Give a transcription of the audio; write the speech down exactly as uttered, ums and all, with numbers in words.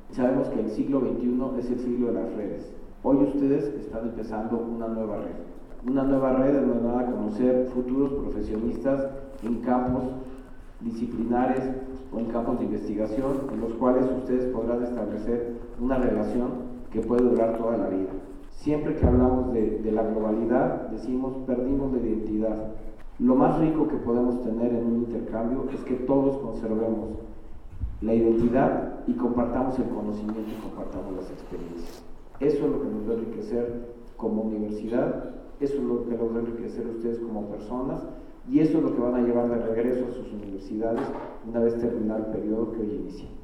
Sabemos que el siglo veintiuno es el siglo de las redes. Hoy ustedes están empezando una nueva red. Una nueva red en donde van a conocer futuros profesionistas en campos disciplinares o en campos de investigación, en los cuales ustedes podrán establecer una relación que puede durar toda la vida. Siempre que hablamos de, de la globalidad, decimos perdimos la identidad. Lo más rico que podemos tener en un intercambio es que todos conservemos la identidad y compartamos el conocimiento y compartamos las experiencias. Eso es lo que nos va a enriquecer como universidad, eso es lo que nos va a enriquecer a ustedes como personas, y eso es lo que van a llevar de regreso a sus universidades una vez terminado el periodo que hoy inicia.